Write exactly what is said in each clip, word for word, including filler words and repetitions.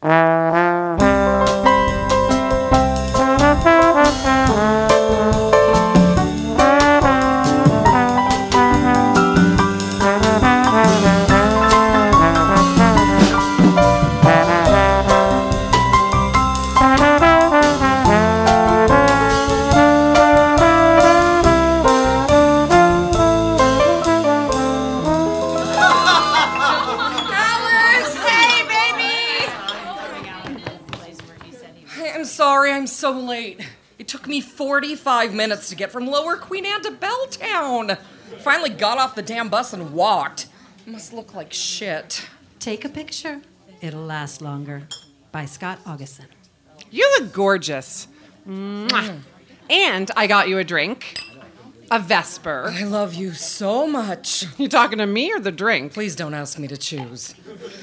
So late. It took me forty-five minutes to get from Lower Queen Anne to Belltown. Finally got off the damn bus and walked. It must look like shit. Take a picture. It'll last longer. By Scott Augustin. You look gorgeous. Mwah. And I got you a drink. A Vesper. I love you so much. You talking to me or the drink? Please don't ask me to choose.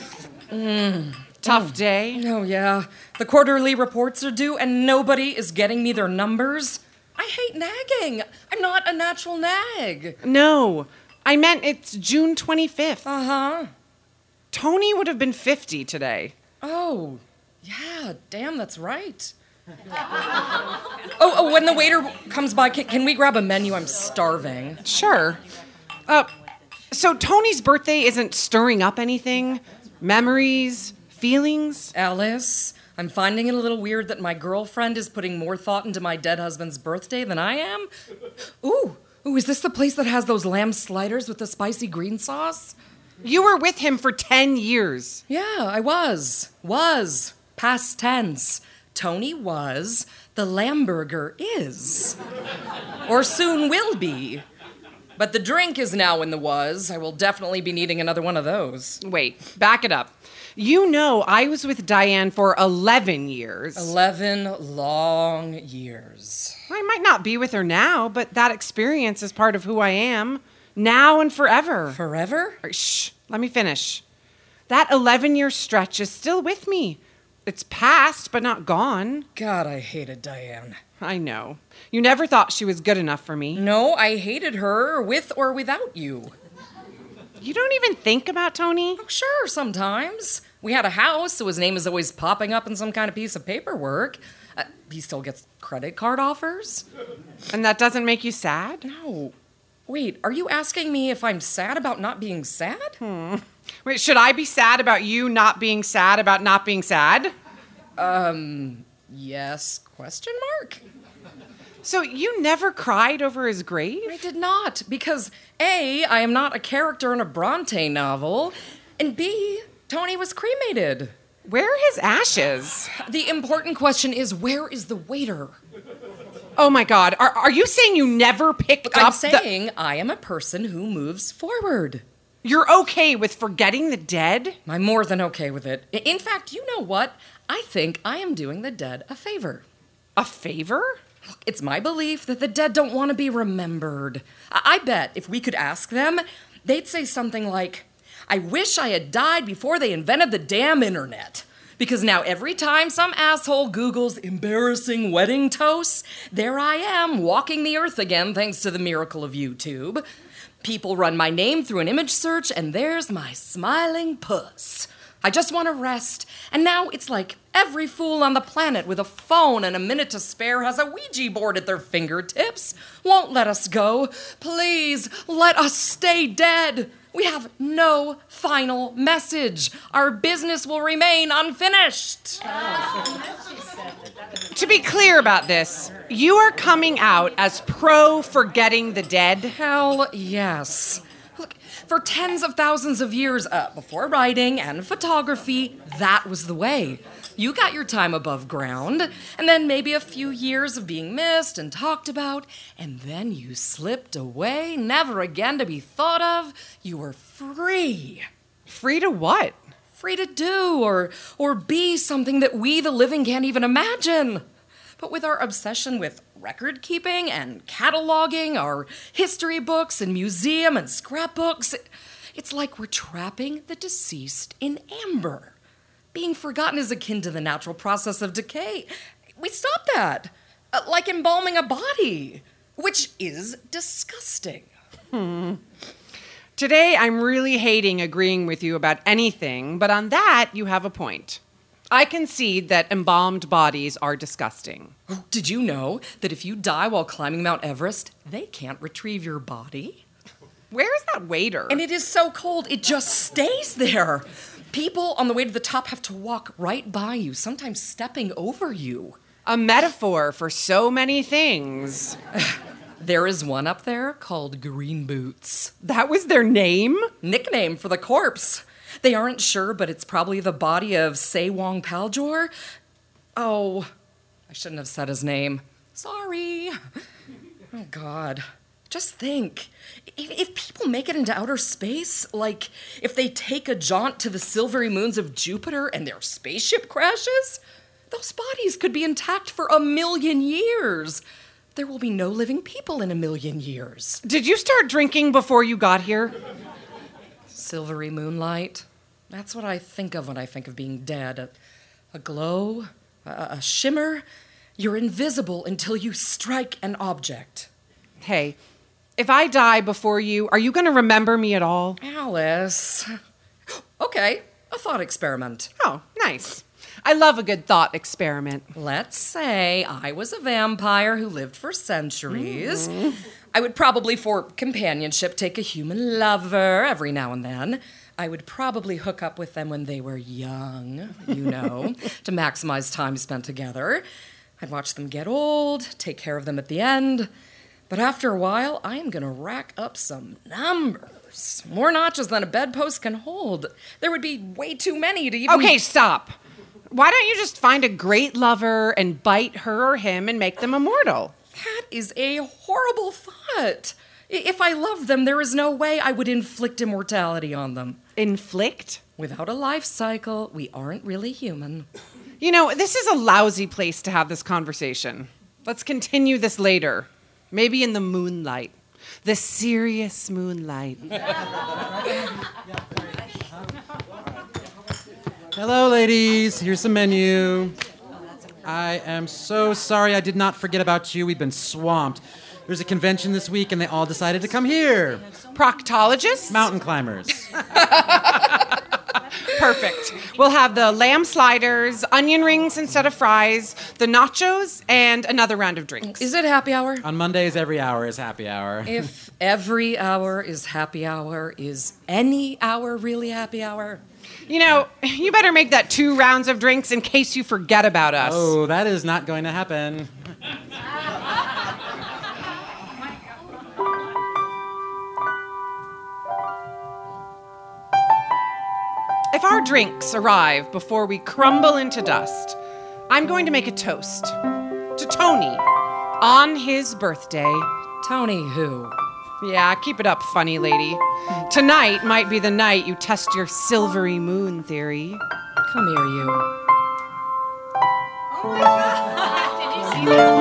Mm. Tough day? Oh, yeah. The quarterly reports are due, and nobody is getting me their numbers. I hate nagging. I'm not a natural nag. No, I meant it's June twenty-fifth. Uh-huh. Tony would have been fifty today. Oh, yeah, damn, that's right. oh, oh, when the waiter comes by, can, can we grab a menu? I'm starving. Sure. Uh, so Tony's birthday isn't stirring up anything? Memories? Feelings? Alice, I'm finding it a little weird that my girlfriend is putting more thought into my dead husband's birthday than I am. Ooh, ooh, is this the place that has those lamb sliders with the spicy green sauce? You were with him for ten years. Yeah, I was. Was. Past tense. Tony was. The Lamburger is. Or soon will be. But the drink is now in the was. I will definitely be needing another one of those. Wait, back it up. You know I was with Diane for eleven years. Eleven long years. I might not be with her now, but that experience is part of who I am. Now and forever. Forever? Right, shh, let me finish. That eleven-year stretch is still with me. It's past, but not gone. God, I hated Diane. I know. You never thought she was good enough for me. No, I hated her, with or without you. You don't even think about Tony? Oh, sure, sometimes. We had a house, so his name is always popping up in some kind of piece of paperwork. Uh, he still gets credit card offers. And that doesn't make you sad? No. Wait, are you asking me if I'm sad about not being sad? Hmm. Wait, should I be sad about you not being sad about not being sad? Um, yes, question mark? So you never cried over his grave? I did not, because A, I am not a character in a Bronte novel, and B, Tony was cremated. Where are his ashes? The important question is, where is the waiter? Oh my God, are, are you saying you never picked Look, up I'm saying the... I am a person who moves forward. You're okay with forgetting the dead? I'm more than okay with it. In fact, you know what? I think I am doing the dead a favor. A favor? Look, it's my belief that the dead don't want to be remembered. I-, I bet if we could ask them, they'd say something like, I wish I had died before they invented the damn internet. Because now every time some asshole Googles embarrassing wedding toasts, there I am walking the earth again thanks to the miracle of YouTube. People run my name through an image search and there's my smiling puss. I just want to rest. And now it's like every fool on the planet with a phone and a minute to spare has a Ouija board at their fingertips. Won't let us go. Please, let us stay dead. We have no final message. Our business will remain unfinished. To be clear about this, you are coming out as pro forgetting the dead? Hell yes. Look, for tens of thousands of years, uh, before writing and photography, that was the way. You got your time above ground, and then maybe a few years of being missed and talked about, and then you slipped away, never again to be thought of. You were free. Free to what? Free to do or or be something that we, the living, can't even imagine. But with our obsession with record keeping and cataloging, our history books and museum and scrapbooks, it's like we're trapping the deceased in amber. Being forgotten is akin to the natural process of decay. We stop that. Uh, like embalming a body, which is disgusting. Hmm. Today, I'm really hating agreeing with you about anything, but on that, you have a point. I concede that embalmed bodies are disgusting. Oh, did you know that if you die while climbing Mount Everest, they can't retrieve your body? Where is that waiter? And it is so cold, it just stays there. People on the way to the top have to walk right by you, sometimes stepping over you. A metaphor for so many things. There is one up there called Green Boots. That was their name? Nickname for the corpse. They aren't sure, but it's probably the body of Sewong Paljor. Oh, I shouldn't have said his name. Sorry. Oh, God. Just think. If, if people make it into outer space, like if they take a jaunt to the silvery moons of Jupiter and their spaceship crashes, those bodies could be intact for a million years. There will be no living people in a million years. Did you start drinking before you got here? Silvery moonlight. That's what I think of when I think of being dead. A, a glow, a, a shimmer. You're invisible until you strike an object. Hey, if I die before you, are you going to remember me at all? Alice. Okay, a thought experiment. Oh, nice. I love a good thought experiment. Let's say I was a vampire who lived for centuries. Mm. I would probably, for companionship, take a human lover every now and then. I would probably hook up with them when they were young, you know, to maximize time spent together. I'd watch them get old, take care of them at the end. But after a while, I am going to rack up some numbers. More notches than a bedpost can hold. There would be way too many to even... Okay, stop. Why don't you just find a great lover and bite her or him and make them immortal? That is a horrible thought. If I loved them, there is no way I would inflict immortality on them. Inflict? Without a life cycle, we aren't really human. You know, this is a lousy place to have this conversation. Let's continue this later. Maybe in the moonlight. The serious moonlight. Hello, ladies. Here's the menu. I am so sorry I did not forget about you. We've been swamped. There's a convention this week, and they all decided to come here. Proctologists? Mountain climbers. Perfect. We'll have the lamb sliders, onion rings instead of fries, the nachos, and another round of drinks. Is it happy hour? On Mondays, every hour is happy hour. If every hour is happy hour, is any hour really happy hour? You know, you better make that two rounds of drinks in case you forget about us. Oh, that is not going to happen. If our drinks arrive before we crumble into dust, I'm going to make a toast to Tony on his birthday. Tony who? Yeah, keep it up, funny lady. Tonight might be the night you test your silvery moon theory. Come here, you. Oh my God! Did you see that?